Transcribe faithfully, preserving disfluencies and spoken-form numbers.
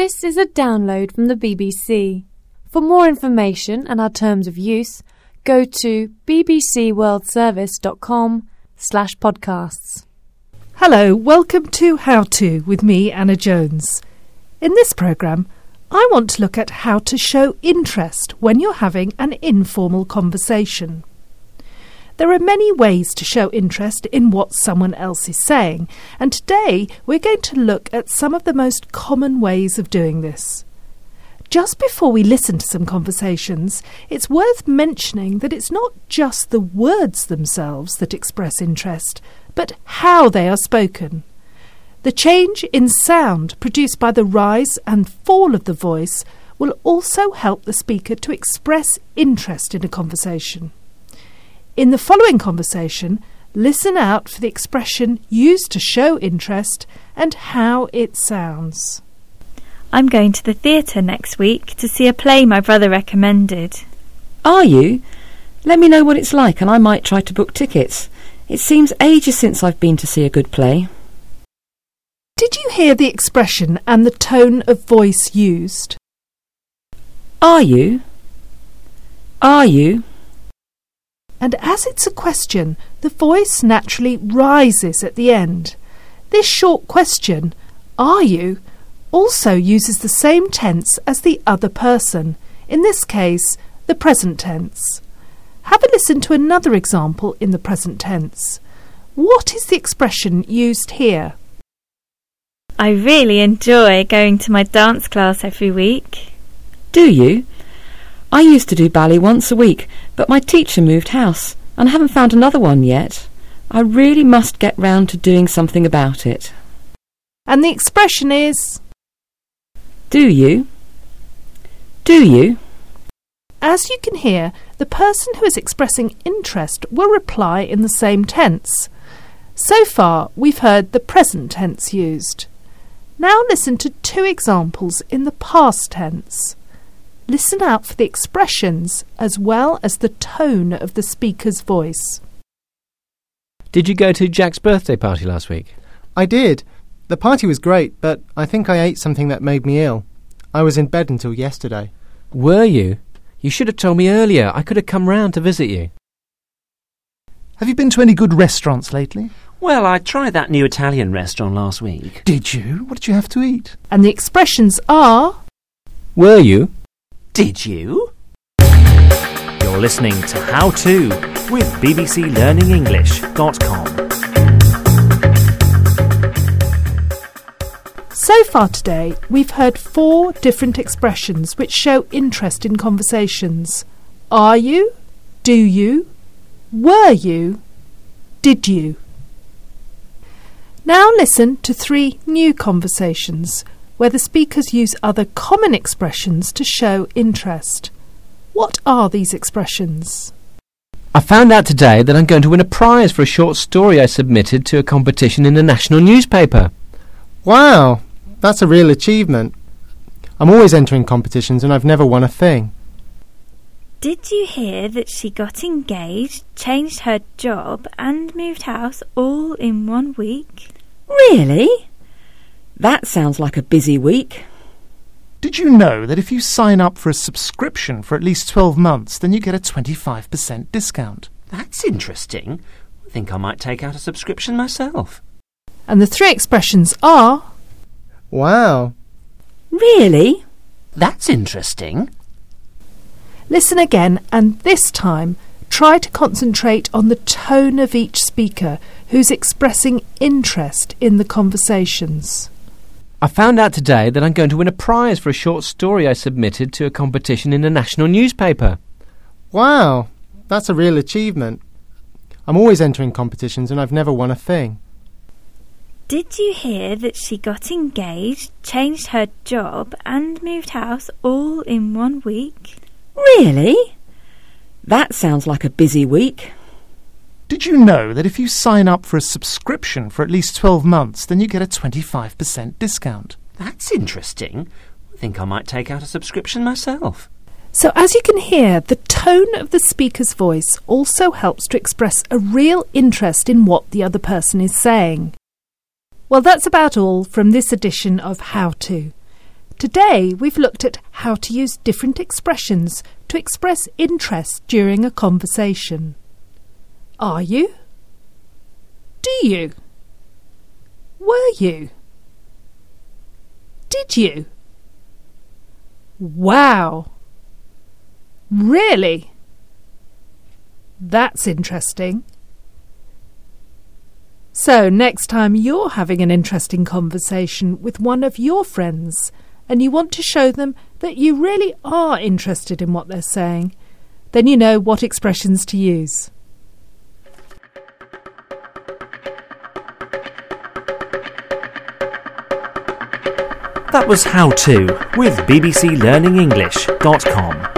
This is a download from the B B C. For more information and our terms of use, go to bbcworldservice.com slash podcasts. Hello, welcome to How To with me, Anna Jones. In this programme, I want to look at how to show interest when you're having an informal conversation. There are many ways to show interest in what someone else is saying, and today we're going to look at some of the most common ways of doing this. Just before we listen to some conversations, it's worth mentioning that it's not just the words themselves that express interest, but how they are spoken. The change in sound produced by the rise and fall of the voice will also help the speaker to express interest in a conversation. In the following conversation, listen out for the expression used to show interest and how it sounds. I'm going to the theatre next week to see a play my brother recommended. Are you? Let me know what it's like and I might try to book tickets. It seems ages since I've been to see a good play. Did you hear the expression and the tone of voice used? Are you? Are you? And as it's a question, the voice naturally rises at the end. This short question, are you, also uses the same tense as the other person, in this case, the present tense. Have a listen to another example in the present tense. What is the expression used here? I really enjoy going to my dance class every week. Do you? I used to do ballet once a week, but my teacher moved house, and I haven't found another one yet. I really must get round to doing something about it. And the expression is? Do you? Do you? As you can hear, the person who is expressing interest will reply in the same tense. So far, we've heard the present tense used. Now listen to two examples in the past tense. Listen out for the expressions as well as the tone of the speaker's voice. Did you go to Jack's birthday party last week? I did. The party was great, but I think I ate something that made me ill. I was in bed until yesterday. Were you? You should have told me earlier. I could have come round to visit you. Have you been to any good restaurants lately? Well, I tried that new Italian restaurant last week. Did you? What did you have to eat? And the expressions are? Were you? Did you? You're listening to How To with b b c learning english dot com. So far today, we've heard four different expressions which show interest in conversations. Are you? Do you? Were you? Did you? Now listen to three new conversations where the speakers use other common expressions to show interest. What are these expressions? I found out today that I'm going to win a prize for a short story I submitted to a competition in the national newspaper. Wow, that's a real achievement. I'm always entering competitions and I've never won a thing. Did you hear that she got engaged, changed her job and moved house all in one week? Really? That sounds like a busy week. Did you know that if you sign up for a subscription for at least twelve months, then you get a twenty-five percent discount? That's interesting. I think I might take out a subscription myself. And the three expressions are? Wow. Really? That's interesting. Listen again, and this time try to concentrate on the tone of each speaker who's expressing interest in the conversations. I found out today that I'm going to win a prize for a short story I submitted to a competition in the national newspaper. Wow, that's a real achievement. I'm always entering competitions and I've never won a thing. Did you hear that she got engaged, changed her job and moved house all in one week? Really? That sounds like a busy week. Did you know that if you sign up for a subscription for at least twelve months, then you get a twenty-five percent discount? That's interesting. I think I might take out a subscription myself. So as you can hear, the tone of the speaker's voice also helps to express a real interest in what the other person is saying. Well, that's about all from this edition of How To. Today we've looked at how to use different expressions to express interest during a conversation. Are you? Do you? Were you? Did you? Wow! Really? That's interesting. So next time you're having an interesting conversation with one of your friends and you want to show them that you really are interested in what they're saying, then you know what expressions to use. That was How To with B B C Learning English dot com.